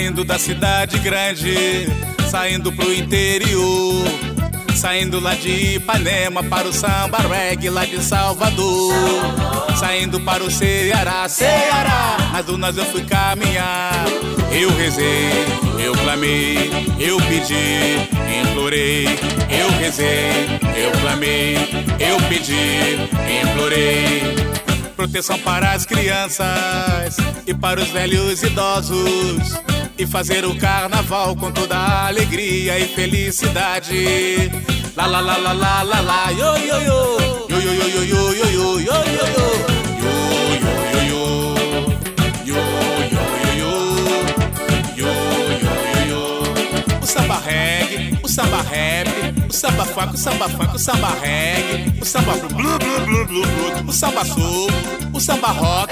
Saindo da cidade grande, saindo pro interior, saindo lá de Ipanema para o samba reggae lá de Salvador, saindo para o Ceará, nas dunas eu fui caminhar. Eu rezei, eu clamei, eu pedi, implorei. Eu rezei, eu clamei, eu pedi, implorei. Proteção para as crianças e para os velhos idosos, e fazer o carnaval com toda a alegria e felicidade. La la la la la la la, yo yo yo, yo yo yo yo yo yo yo yo yo yo yo yo. O samba reggae, o samba rap, o samba funk, o samba funk, o samba reggae, o samba blu blu blu blu blu, o samba soul, o samba rock.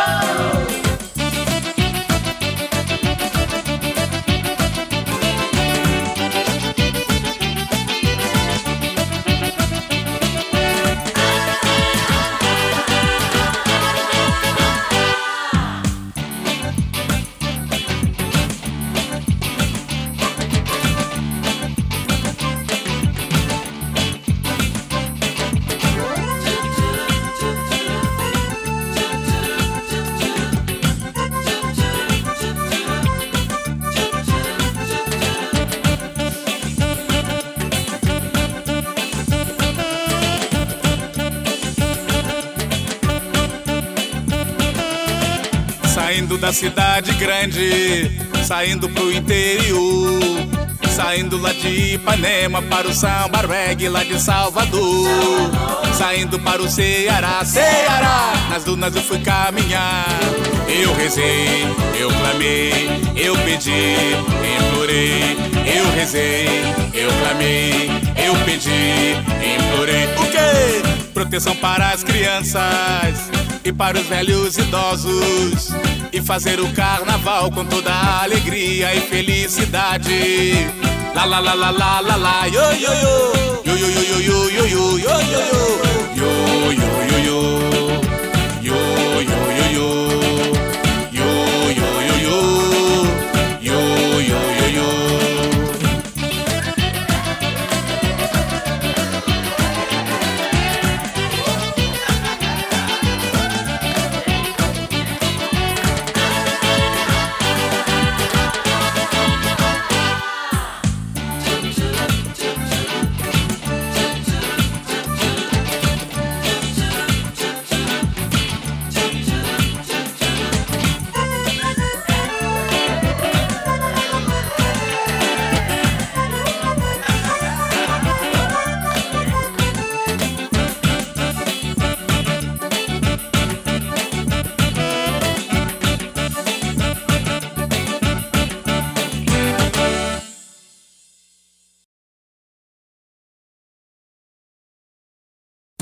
Saindo da cidade grande, saindo pro interior, saindo lá de Ipanema para o samba reggae lá de Salvador, saindo para o Ceará, nas dunas eu fui caminhar. Eu rezei, eu clamei, eu pedi, implorei. Eu rezei, eu clamei, eu pedi, implorei. O quê? Proteção para as crianças e para os velhos idosos, e fazer o carnaval com toda a alegria e felicidade. La la la la la la la, yo yo yo, yo yo yo yo yo yo yo yo yo yo yo yo.